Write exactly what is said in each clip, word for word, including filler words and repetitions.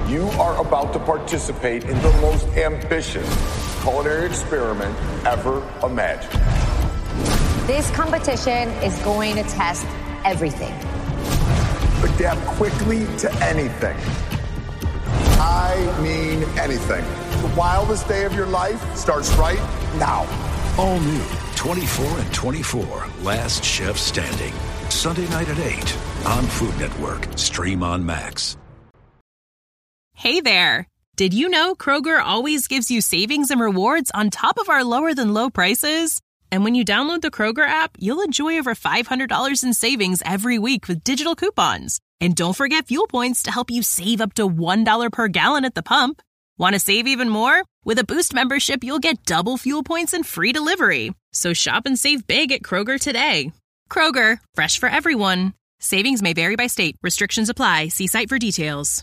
You are about to participate in the most ambitious culinary experiment ever imagined. This competition is going to test everything. Adapt quickly to anything. I mean anything. The wildest day of your life starts right now. All new twenty-four and twenty-four, Last Chef Standing. Sunday night at eight on Food Network. Stream on Max. Hey there. Did you know Kroger always gives you savings and rewards on top of our lower than low prices? And when you download the Kroger app, you'll enjoy over five hundred dollars in savings every week with digital coupons. And don't forget fuel points to help you save up to one dollar per gallon at the pump. Want to save even more? With a Boost membership, you'll get double fuel points and free delivery. So shop and save big at Kroger today. Kroger, fresh for everyone. Savings may vary by state. Restrictions apply. See site for details.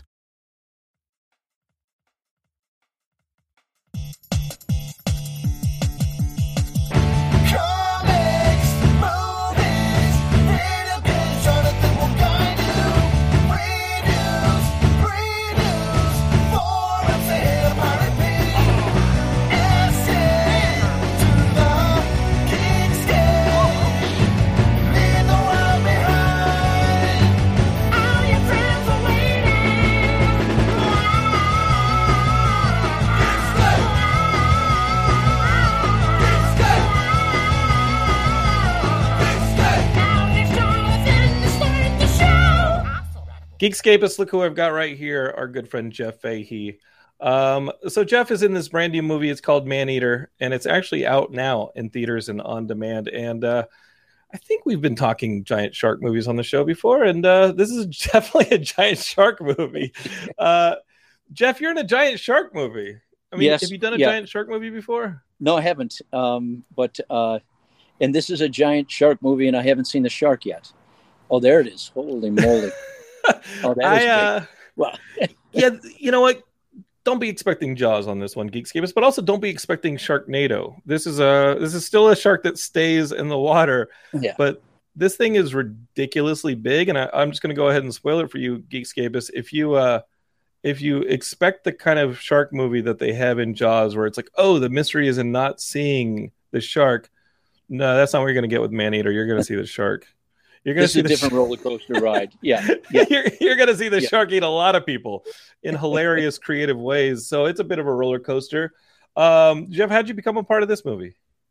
Geekscapists, look who I've got right here, our good friend Jeff Fahey. Um, so Jeff is in this brand new movie. It's called Maneater, and it's actually out now in theaters and on demand. And uh, I think we've been talking giant shark movies on the show before, and uh, this is definitely a giant shark movie. Uh, Jeff, you're in a giant shark movie. I mean, yes, have you done a yeah. giant shark movie before? No, I haven't. Um, but uh, and this is a giant shark movie, and I haven't seen the shark yet. Oh, there it is. Holy moly. Oh, that is I, uh, big. Well, yeah, you know what? Don't be expecting Jaws on this one, Geekscapists, but also don't be expecting Sharknado. This is a this is still a shark that stays in the water, yeah. but this thing is ridiculously big, and I, I'm just going to go ahead and spoil it for you, Geekscapists. If you uh, if you expect the kind of shark movie that they have in Jaws, where it's like, oh, the mystery is in not seeing the shark, no, that's not what you're going to get with Maneater. You're going to see the shark. You're going to see a the different sh- roller coaster ride. Yeah, yeah. you're you're going to see the yeah. shark eat a lot of people in hilarious, creative ways. So it's a bit of a roller coaster. Um, Jeff, how'd you become a part of this movie?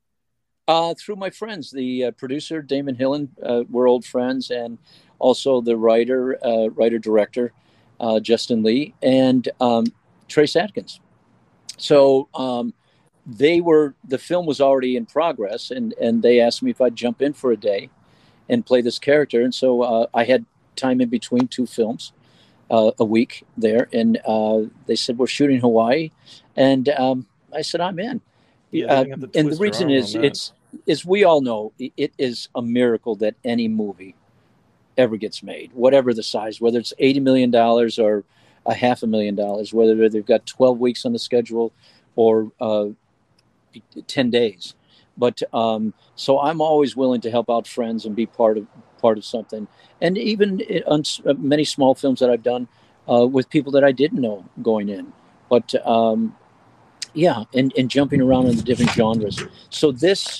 Uh, through my friends, the uh, producer Damon Hillen, uh, we're old friends, and also the writer, uh, writer director uh, Justin Lee, and um, Trace Atkins. So um, they were the film was already in progress, and and they asked me if I'd jump in for a day and play this character. And so uh, I had time in between two films, uh, a week there. And uh, they said, we're shooting Hawaii. And um, I said, I'm in. Yeah, uh, and the reason is, it's, is we all know it is a miracle that any movie ever gets made, whatever the size, whether it's eighty million dollars or a half a million dollars, whether they've got twelve weeks on the schedule or uh, ten days. But um, so I'm always willing to help out friends and be part of part of something. And even on many small films that I've done uh, with people that I didn't know going in. But um, yeah, and, and jumping around in the different genres. So this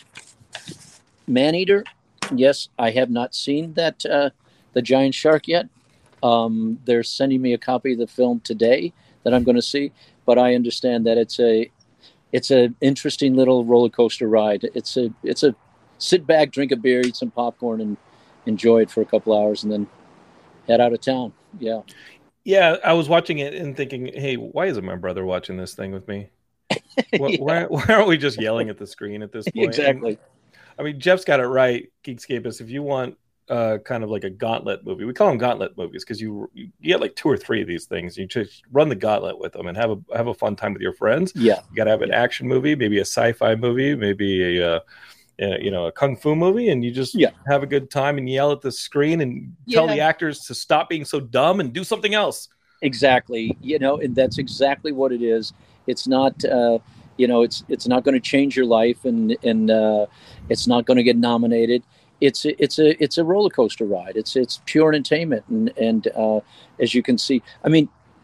Maneater, yes, I have not seen that uh, the giant shark yet. Um, they're sending me a copy of the film today that I'm going to see. But I understand that it's a It's an interesting little roller coaster ride. It's a it's a sit back, drink a beer, eat some popcorn, and enjoy it for a couple hours, and then head out of town. Yeah, yeah. I was watching it and thinking, hey, why isn't my brother watching this thing with me? why, yeah. why, why aren't we just yelling at the screen at this point? Exactly. And, I mean, Jeff's got it right, Geekscapists. If you want uh, kind of like a gauntlet movie, we call them gauntlet movies because you you get like two or three of these things. You just run the gauntlet with them and have a have a fun time with your friends. Yeah, you got to have an action movie, maybe a sci-fi movie, maybe a uh, you know a kung fu movie, and you just yeah. have a good time and yell at the screen and tell yeah. the actors to stop being so dumb and do something else. Exactly. You know, and that's exactly what it is. It's not. Uh, you know, it's it's not going to change your life, and and uh, it's not going to get nominated. It's a, it's a it's a roller coaster ride. It's it's pure entertainment, and and uh, as you can see, I mean,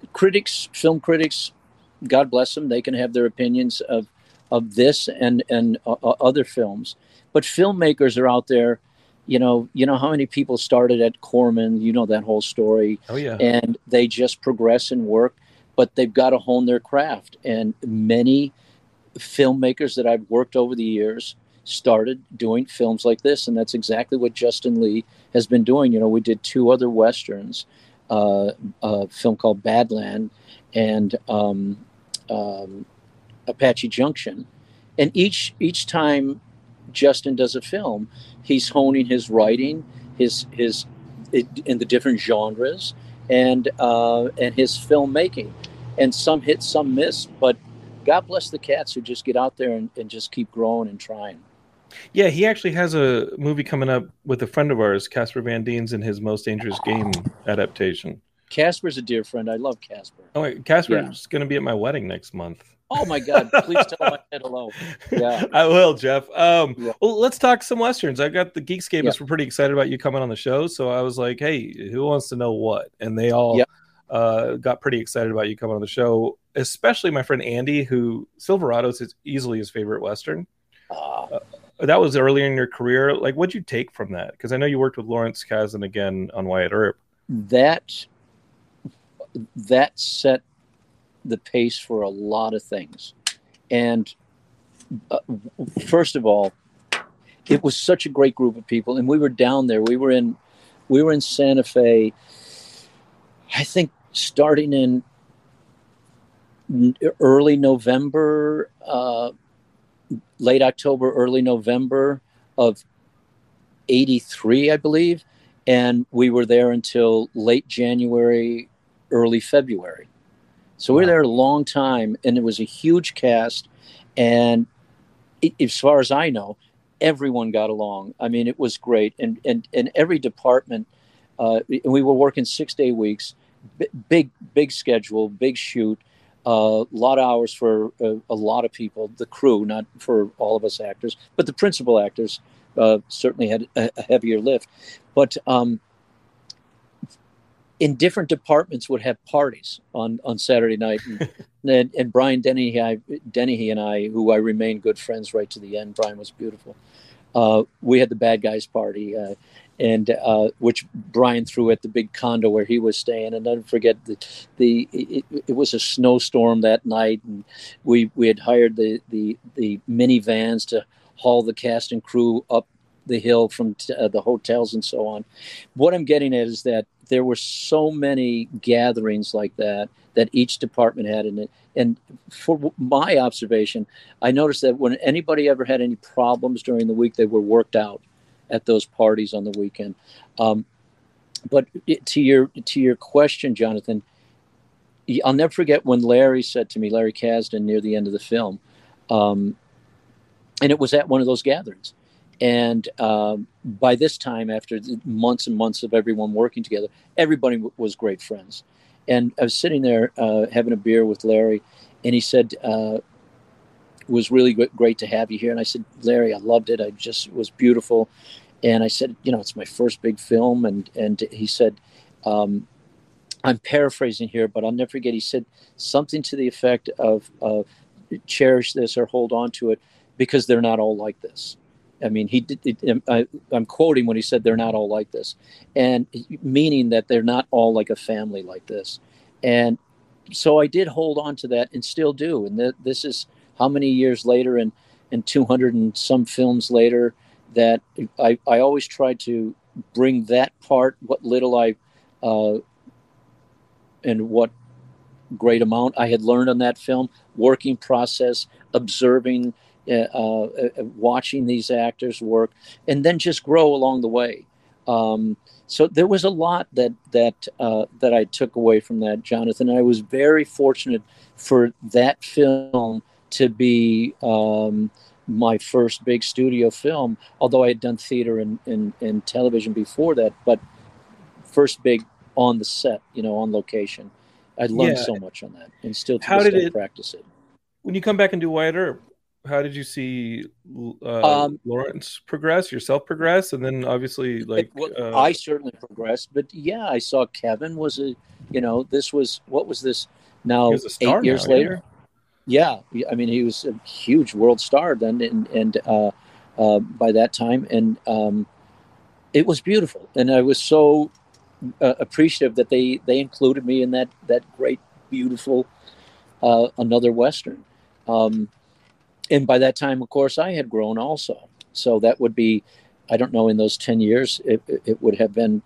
critics, film critics, God bless them, they can have their opinions of of this and and uh, other films. But filmmakers are out there. You know, you know how many people started at Corman. You know that whole story. Oh yeah. And they just progress and work, but they've got to hone their craft. And many filmmakers that I've worked over the years started doing films like this, and that's exactly what Justin Lee has been doing. You know, we did two other westerns, uh, a film called Badland and um, um, Apache Junction, and each each time Justin does a film, he's honing his writing, his his it, in the different genres, and uh, and his filmmaking, and some hit, some miss, but God bless the cats who just get out there and, and just keep growing and trying. Yeah, he actually has a movie coming up with a friend of ours, Casper Van Dien's, in his Most Dangerous Game adaptation. Casper's a dear friend. I love Casper. Oh, wait, Casper's Yeah. going to be at my wedding next month. Oh my God! Please tell him I said hello. Yeah, I will, Jeff. Um, Yeah. Well, let's talk some westerns. I got the Geekscapists Yeah. were pretty excited about you coming on the show, so I was like, "Hey, who wants to know what?" And they all Yeah. uh, got pretty excited about you coming on the show. Especially my friend Andy, who Silverado's is easily his favorite western. uh, Uh, that was earlier in your career. Like, what'd you take from that? Because I know you worked with Lawrence Kasdan again on Wyatt Earp. that that set the pace for a lot of things. And uh, first of all, it was such a great group of people, and we were down there. We were in, we were in Santa Fe. I think starting in early November, uh, late October, early November of eighty-three, I believe, and we were there until late January, early February. So we were Wow. there a long time, and it was a huge cast. And it, as far as I know, everyone got along. I mean, it was great. And and, and every department, uh, and we were working six day weeks, b- big, big schedule, big shoot, a uh, lot of hours for a, a lot of people, the crew, not for all of us actors, but the principal actors uh, certainly had a, a heavier lift. But um, in different departments would have parties on, on Saturday night. And, and, and Brian Dennehy, I, Dennehy and I, who I remained good friends right to the end, Brian was beautiful. Uh, we had the bad guys party, uh, and uh, which Brian threw at the big condo where he was staying. And don't forget the, the it, it was a snowstorm that night, and we, we had hired the, the, the minivans to haul the cast and crew up the hill from t- uh, the hotels and so on. What I'm getting at is that there were so many gatherings like that that each department had in it. And for my observation, I noticed that when anybody ever had any problems during the week, they were worked out at those parties on the weekend. Um, but it, to your to your question, Jonathan, I'll never forget when Larry said to me, Larry Kasdan, near the end of the film, um, and it was at one of those gatherings. And um, by this time, after months and months of everyone working together, everybody w- was great friends. And I was sitting there uh, having a beer with Larry, and he said, uh, it was really g- great to have you here. And I said, Larry, I loved it. I just, it was beautiful. And I said, you know, it's my first big film. And, and he said, um, I'm paraphrasing here, but I'll never forget. He said something to the effect of uh, cherish this or hold on to it because they're not all like this. I mean, he did. It, I, I'm quoting when he said they're not all like this, and meaning that they're not all like a family like this. And so I did hold on to that and still do. And th- this is how many years later and, and two hundred and some films later that I, I always try to bring that part, what little I, uh, and what great amount I had learned on that film, working process, observing, Uh, uh, watching these actors work, and then just grow along the way. Um, so there was a lot that that uh, that I took away from that, Jonathan. And I was very fortunate for that film to be um, my first big studio film, although I had done theater and, and, and television before that, but first big on the set, you know, on location. I learned Yeah. so much on that, and still to How this did day it- practice it. When you come back and do Wyatt Earp, how did you see uh, um, Lawrence progress, yourself progress, and then obviously like it, well, uh, I certainly progressed, but yeah, I saw Kevin was a, you know, this was what was this now eight years now, later. Yeah. yeah, I mean he was a huge world star then, and and uh, uh, by that time, and um, it was beautiful, and I was so uh, appreciative that they they included me in that that great beautiful uh, another Western. Um, And by that time, of course, I had grown also. So that would be, I don't know, in those ten years, it, it would have been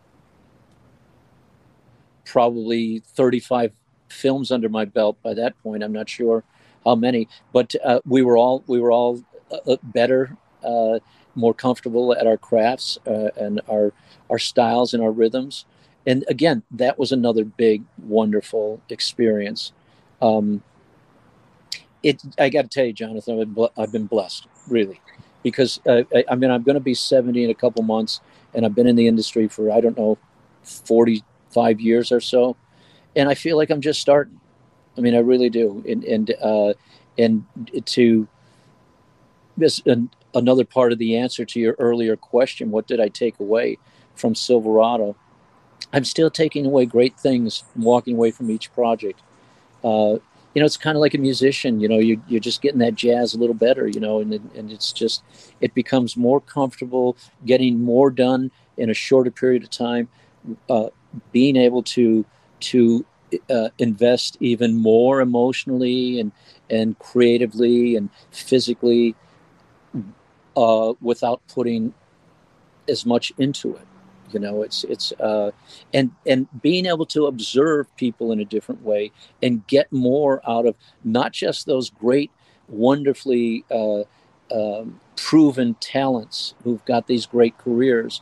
probably thirty-five films under my belt by that point. I'm not sure how many, but uh, we were all we were all uh, better, uh, more comfortable at our crafts uh, and our our styles and our rhythms. And again, that was another big, wonderful experience. Um, It, I got to tell you, Jonathan, I've been, I've been blessed, really, because uh, I, I mean, I'm going to be seventy in a couple months, and I've been in the industry for, I don't know, forty-five years or so, and I feel like I'm just starting. I mean, I really do. And and uh, and to this, an, another part of the answer to your earlier question, what did I take away from Silverado? I'm still taking away great things, walking away from each project. Uh, You know, it's kind of like a musician, you know, you, you're just getting that jazz a little better, you know, and and it's just, it becomes more comfortable, getting more done in a shorter period of time, uh, being able to to uh, invest even more emotionally and, and creatively and physically uh, without putting as much into it. You know, it's it's uh, and and being able to observe people in a different way and get more out of not just those great, wonderfully uh, um, proven talents who've got these great careers,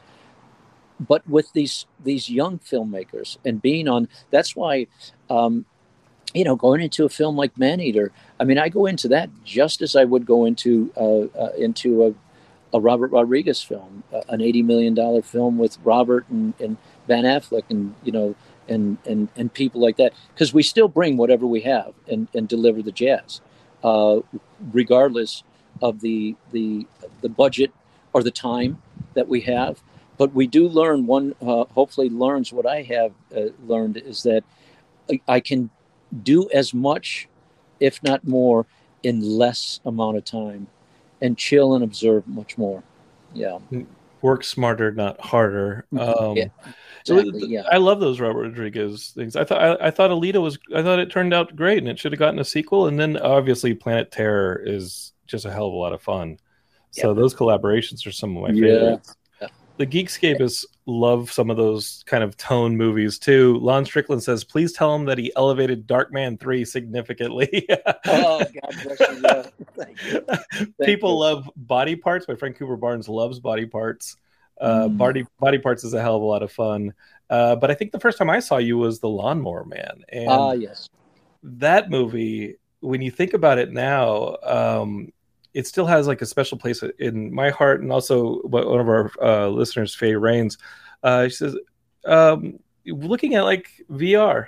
but with these these young filmmakers and being on. That's why, um, you know, going into a film like Maneater. I mean, I go into that just as I would go into uh, uh, into a. a Robert Rodriguez film, uh, an eighty million dollars film with Robert and, and Van Affleck and, you know, and, and, and people like that. Because we still bring whatever we have and, and deliver the jazz, uh, regardless of the, the, the budget or the time that we have. But we do learn, one uh, hopefully learns what I have uh, learned, is that I, I can do as much, if not more, in less amount of time. And chill and observe much more. Yeah. Work smarter, not harder. Um, yeah, exactly, yeah. I love those Robert Rodriguez things. I thought I, I thought Alita was. I thought it turned out great, and it should have gotten a sequel. And then obviously Planet Terror is just a hell of a lot of fun. So yeah. Those collaborations are some of my favorites. Yeah. The Geekscapists love some of those kind of tone movies too. Lon Strickland says, "Please tell him that he elevated Darkman three significantly." Oh, God bless you. Yeah. Thank you. Thank People you. love Body Parts. My friend Cooper Barnes loves Body Parts. Uh, mm. Body Body Parts is a hell of a lot of fun. Uh, but I think the first time I saw you was The Lawnmower Man. And ah, uh, yes. That movie, when you think about it now, um, it still has like a special place in my heart, and also one of our uh, listeners, Faye Rains, uh, she says, um, looking at like V R,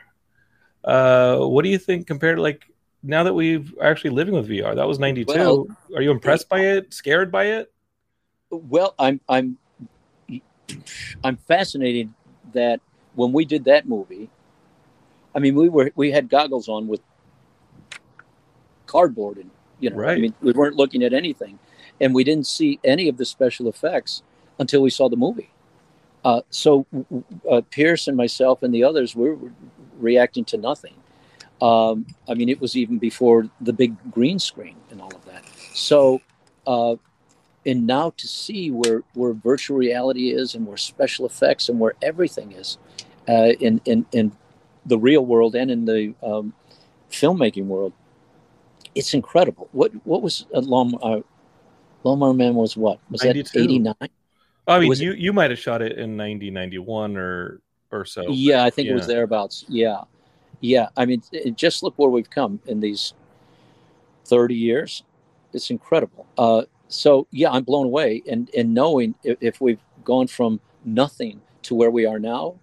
uh, what do you think compared to like now that we've actually living with V R? That was ninety-two. Well, are you impressed by it? Scared by it? Well, I'm I'm I'm fascinated that when we did that movie, I mean, we were we had goggles on with cardboard and. You know, right. I mean, we weren't looking at anything, and we didn't see any of the special effects until we saw the movie. Uh, so uh, Pierce and myself and the others were reacting to nothing. Um, I mean, it was even before the big green screen and all of that. So, uh, and now to see where, where virtual reality is and where special effects and where everything is uh, in, in, in the real world and in the um, filmmaking world, it's incredible. What what was a Lawn, uh, Lawnmower Man was what? Was ninety-two. That eighty-nine? I mean, you, you might have shot it in ninety, ninety-one or, or so. Yeah, I think yeah. it was thereabouts. Yeah. Yeah. I mean, just look where we've come in these thirty years. It's incredible. Uh, so, yeah, I'm blown away. And, and knowing if, if we've gone from nothing to where we are now,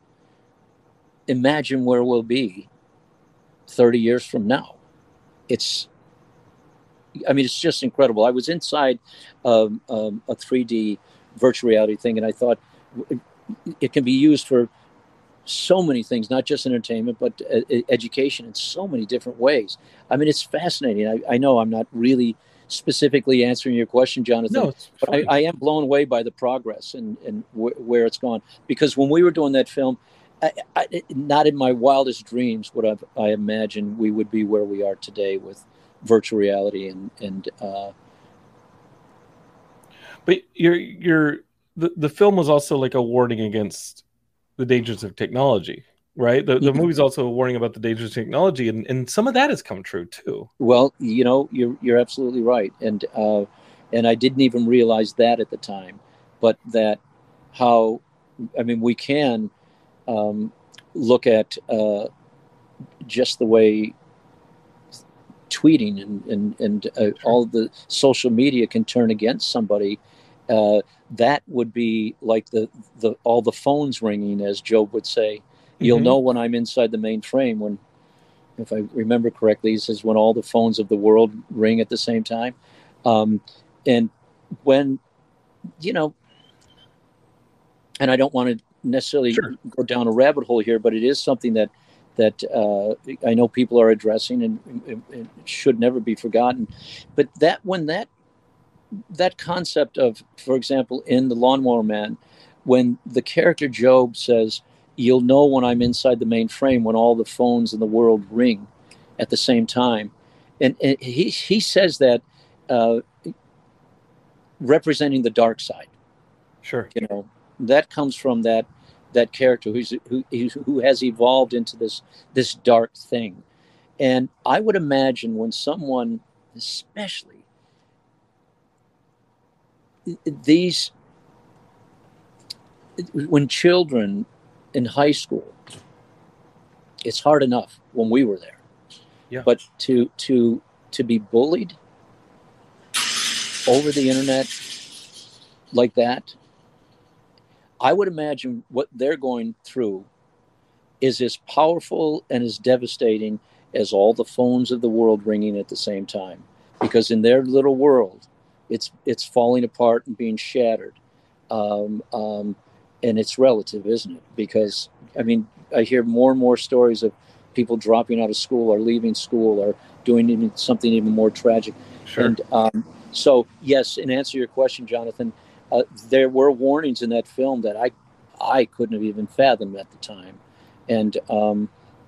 imagine where we'll be thirty years from now. It's I mean, it's just incredible. I was inside um, um, a three D virtual reality thing, and I thought it, it can be used for so many things, not just entertainment, but uh, education in so many different ways. I mean, it's fascinating. I, I know I'm not really specifically answering your question, Jonathan, no, but I, I am blown away by the progress and, and wh- where it's gone. Because when we were doing that film, I, I, not in my wildest dreams would I've, I imagine we would be where we are today with virtual reality and and. Uh, but you're you're the the film was also like a warning against the dangers of technology, right? The the mm-hmm. movie's also a warning about the dangers of technology, and, and some of that has come true too. Well, you know, you're you're absolutely right, and uh, and I didn't even realize that at the time, but that how, I mean, we can um, look at uh, just the way tweeting and and and uh, sure. all the social media can turn against somebody. Uh, that would be like the, the all the phones ringing, as Job would say. You'll mm-hmm. know when I'm inside the mainframe. When, if I remember correctly, he says when all the phones of the world ring at the same time. Um, and when, you know, and I don't want to necessarily sure. go down a rabbit hole here, but it is something that that uh, I know people are addressing and, and, and should never be forgotten. But that when that that concept of, for example, in The Lawnmower Man, when the character Job says, "You'll know when I'm inside the mainframe when all the phones in the world ring at the same time," and, and he he says that uh, representing the dark side. Sure, you know that comes from that that character who's who who has evolved into this this dark thing, and I would imagine when someone, especially these, when children in high school, it's hard enough when we were there, yeah. But to to to be bullied over the internet like that, I would imagine what they're going through is as powerful and as devastating as all the phones of the world ringing at the same time, because in their little world, it's it's falling apart and being shattered. Um, um, and it's relative, isn't it? Because, I mean, I hear more and more stories of people dropping out of school or leaving school or doing even something even more tragic. Sure. And um, so, yes, in answer to your question, Jonathan, uh, there were warnings in that film that I I couldn't have even fathomed at the time. And um,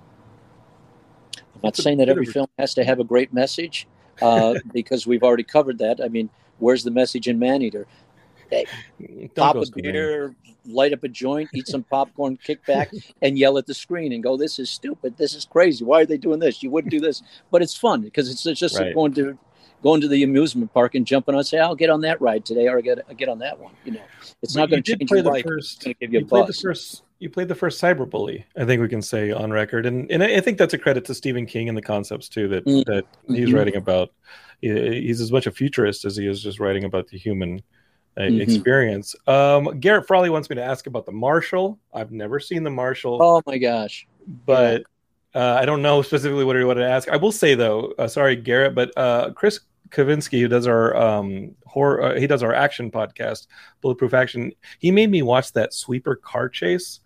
I'm not saying that every film has to have a great message, uh, because we've already covered that. I mean, where's the message in Maneater? Hey, pop a beer, light up a joint, eat some popcorn, kick back, and yell at the screen and go, "This is stupid. This is crazy. Why are they doing this? You wouldn't do this." But it's fun because it's just right. like going to going to the amusement park and jumping on, say, "I'll get on that ride today," or "I get I'll get on that one." You know, it's but not going to change your life. First, it's going to give you, you a played buzz. the first. You played the first cyberbully, I think we can say on record, and and I think that's a credit to Stephen King and the concepts too that mm-hmm. that he's mm-hmm. writing about. He's as much a futurist as he is just writing about the human uh, mm-hmm. experience. Um, Garrett Frawley wants me to ask about the Marshal. I've never seen the Marshal. Oh my gosh! But yeah. uh, I don't know specifically what he wanted to ask. I will say though, uh, sorry, Garrett, but uh, Chris Kavinsky, who does our um, horror, uh, he does our action podcast, Bulletproof Action. He made me watch that sweeper car chase,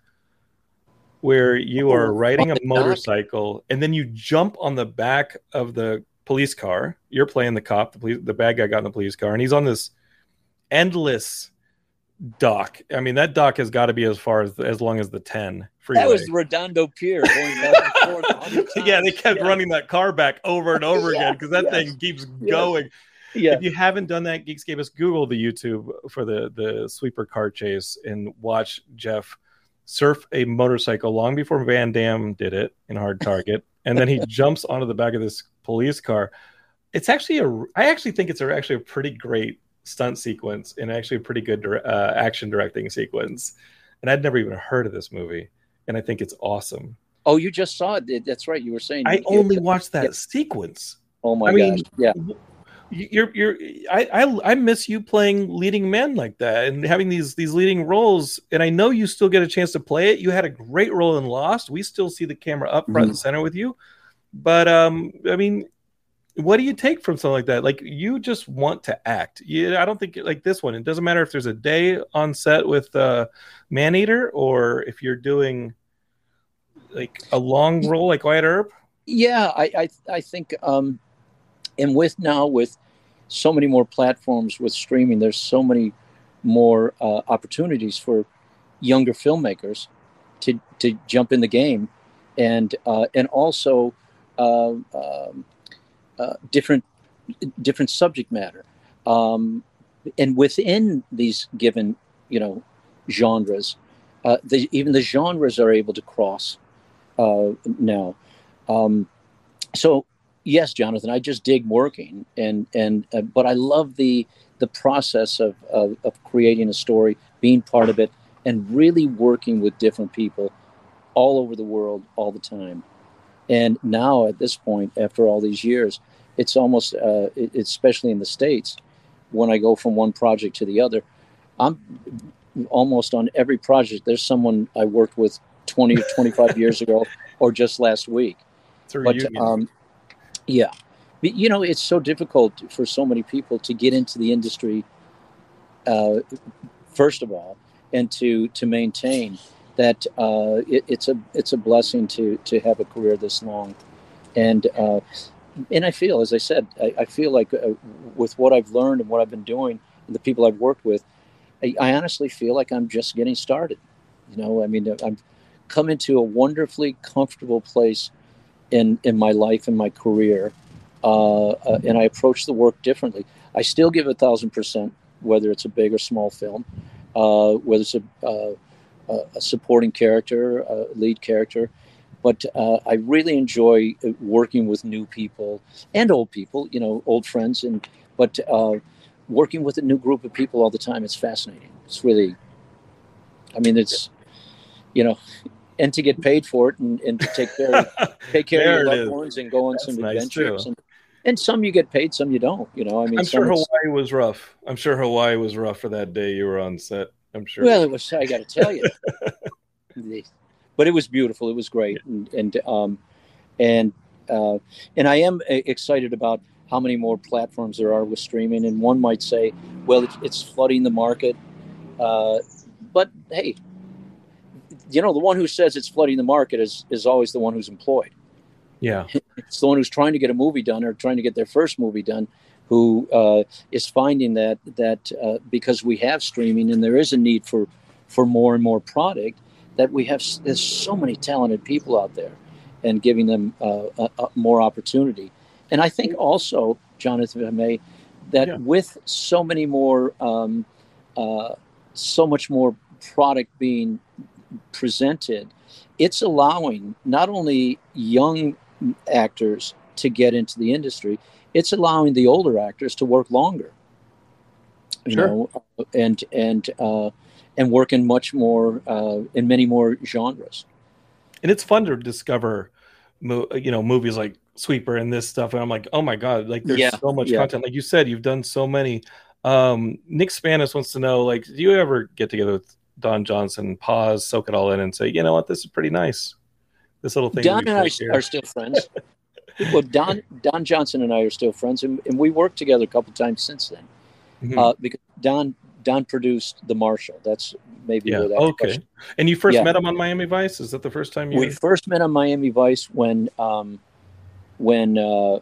where you are riding a motorcycle and then you jump on the back of the police car. You're playing the cop, the police, the bad guy got in the police car, and he's on this endless dock. I mean, that dock has got to be as far as as long as the ten freeway. That was the Redondo Pier going back and forth. Yeah, they kept yeah. running that car back over and over yeah. again because that yes. thing keeps yes. going. Yeah. If you haven't done that, Geekscapists, Google the YouTube for the the sweeper car chase and watch Jeff surf a motorcycle long before Van Damme did it in Hard Target, and then he jumps onto the back of this police car. It's actually a I actually think it's a, actually a pretty great stunt sequence and actually a pretty good uh, action directing sequence. And I'd never even heard of this movie, and I think it's awesome. Oh, you just saw it. That's right. You were saying I only watched that yeah. sequence. Oh my I mean, gosh! Yeah. You're you're I, I I miss you playing leading men like that and having these these leading roles, and I know you still get a chance to play it. You had a great role in Lost. We still see the camera up front mm-hmm. and center with you, but um I mean, what do you take from something like that? Like, you just want to act. You, I don't think like this one. It doesn't matter if there's a day on set with uh, Maneater, or if you're doing like a long role like Wyatt Earp. Yeah, I I, I think, um, and with now with so many more platforms with streaming, there's so many more uh, opportunities for younger filmmakers to to jump in the game, and uh, and also. Uh, um, Uh, different different subject matter, um, and within these given you know genres, uh, the, even the genres are able to cross uh, now. Um, so yes, Jonathan, I just dig working, and and uh, but I love the the process of, of of creating a story, being part of it, and really working with different people all over the world all the time. And now at this point, after all these years, it's almost, uh, it, especially in the States, when I go from one project to the other, I'm almost on every project. There's someone I worked with twenty or twenty-five years ago, or just last week. It's a but reunion. um, yeah, but, you know, it's so difficult for so many people to get into the industry, uh, first of all, and to to maintain. That uh, it, it's a it's a blessing to to have a career this long, and uh, and I feel, as I said, I, I feel like uh, with what I've learned and what I've been doing and the people I've worked with, I, I honestly feel like I'm just getting started. You know, I mean, I've come into a wonderfully comfortable place in in my life and my career, uh, uh, and I approach the work differently. I still give a thousand percent, whether it's a big or small film, uh, whether it's a uh, a supporting character, a lead character, but uh, I really enjoy working with new people and old people, you know, old friends, and but uh, working with a new group of people all the time. It's fascinating. It's really, I mean, it's, you know, and to get paid for it, and, and to take care of, take care of your loved ones and go on That's some nice adventures. too. And, and some you get paid, some you don't. You know, I mean, I'm sure some it's- Hawaii was rough. I'm sure Hawaii was rough for that day you were on set. I'm sure. Well, it was. I got to tell you, but it was beautiful. It was great, and and um, and uh, and I am excited about how many more platforms there are with streaming. And one might say, well, it's, it's flooding the market, uh, but hey, you know, the one who says it's flooding the market is is always the one who's employed. Yeah, it's the one who's trying to get a movie done or trying to get their first movie done, who uh, is finding that that uh, because we have streaming and there is a need for for more and more product, that we have there's so many talented people out there, and giving them uh, a, a more opportunity. And I think also, Jonathan, if I may, that yeah. with so many more, um, uh, so much more product being presented, it's allowing not only young actors to get into the industry, it's allowing the older actors to work longer, you sure. know, and and uh, and work in much more uh, in many more genres. And it's fun to discover, you know, movies like Sweeper and this stuff, and I'm like, oh my god, like there's yeah, so much yeah. content. Like you said, you've done so many. Um, Nick Spanis wants to know, like, do you ever get together with Don Johnson, pause, soak it all in, and say, you know what, this is pretty nice. This little thing. Don and I here. are still friends. Well, Don Don Johnson and I are still friends, and, and we worked together a couple times since then. Mm-hmm. Uh, because Don Don produced The Marshal. That's maybe yeah. where that okay. question. And you first yeah. met him on Miami Vice? Is that the first time you? We first met on Miami Vice when um, when uh,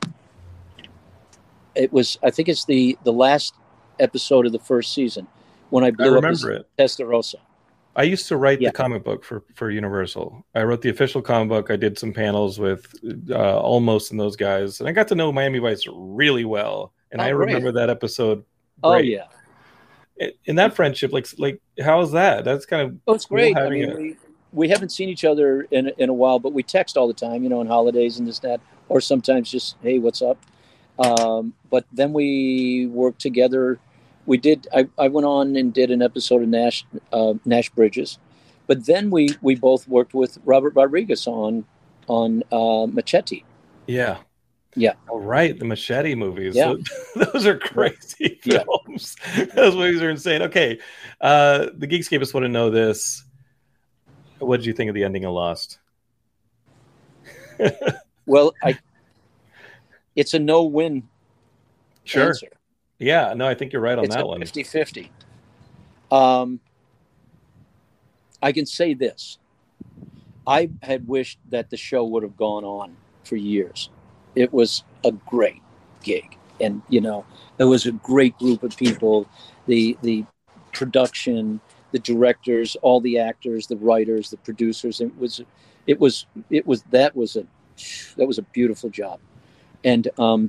it was. I think it's the the last episode of the first season when I blew I up remember as it. Testarossa. I used to write yeah. the comic book for, for Universal. I wrote the official comic book. I did some panels with uh, Almost and those guys, and I got to know Miami Vice really well. And oh, I great. remember that episode. Oh great. yeah. In that friendship, like like how is that? That's kind of oh, it's cool great. I mean, it. we we haven't seen each other in in a while, but we text all the time, you know, on holidays and this that, or sometimes just hey, what's up? Um, but then we worked together. We did. I, I went on and did an episode of Nash uh, Nash Bridges, but then we, we both worked with Robert Rodriguez on on uh, Machete. Yeah, yeah. All right, the Machete movies. Yeah, so, those are crazy yeah. films. Those movies are insane. Okay, uh, the Geekscapists want to know this. What did you think of the ending of Lost? Well, I it's a no-win sure. answer. Yeah, no, I think you're right on it's that a one. fifty-fifty. Um, I can say this. I had wished that the show would have gone on for years. It was a great gig. And, you know, it was a great group of people. The the production, the directors, all the actors, the writers, the producers. It was, it was, it was, that was a, that was a beautiful job. And um,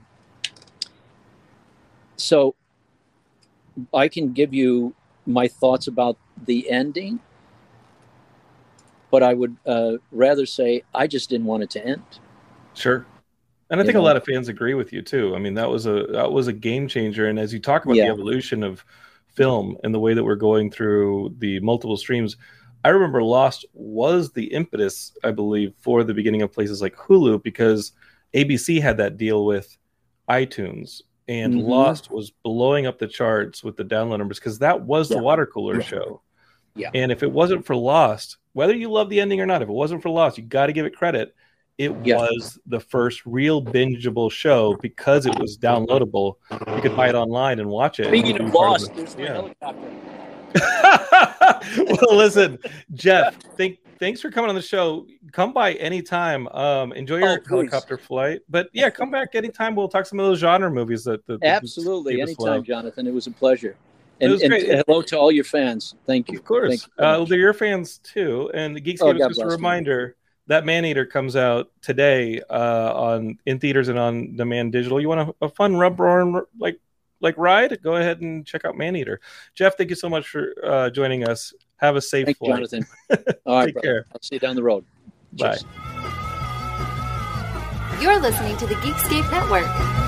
so I can give you my thoughts about the ending, but I would uh, rather say I just didn't want it to end. Sure. And I think you know? a lot of fans agree with you too. I mean, that was a that was a game changer. And as you talk about yeah. the evolution of film and the way that we're going through the multiple streams, I remember Lost was the impetus, I believe, for the beginning of places like Hulu, because A B C had that deal with iTunes, and mm-hmm. Lost was blowing up the charts with the download numbers because that was yeah. the water cooler yeah. show. Yeah. And if it wasn't for Lost, whether you love the ending or not, if it wasn't for Lost, you got to give it credit. It yeah. was the first real bingeable show because it was downloadable. You could buy it online and watch it. Speaking of Lost, there's my yeah. helicopter. Well, listen, Jeff, thank, thanks for coming on the show. Come by anytime. Um, enjoy your oh, helicopter flight. But yeah, come back anytime. We'll talk some of those genre movies. that, that Absolutely. Anytime, Jonathan. It was a pleasure. And, was and hello to all your fans. Thank you. Of course. Thank you uh, well, they're your fans too. And the Geekscape oh, is just a reminder. Me. That Maneater comes out today uh, on in theaters and on demand digital. You want a, a fun rub roaring like like ride? Go ahead and check out Maneater. Jeff, thank you so much for uh, joining us. Have a safe thank flight. You, Jonathan. All right, Take brother. care. I'll see you down the road. Bye. Cheers. You're listening to the Geekscape Network.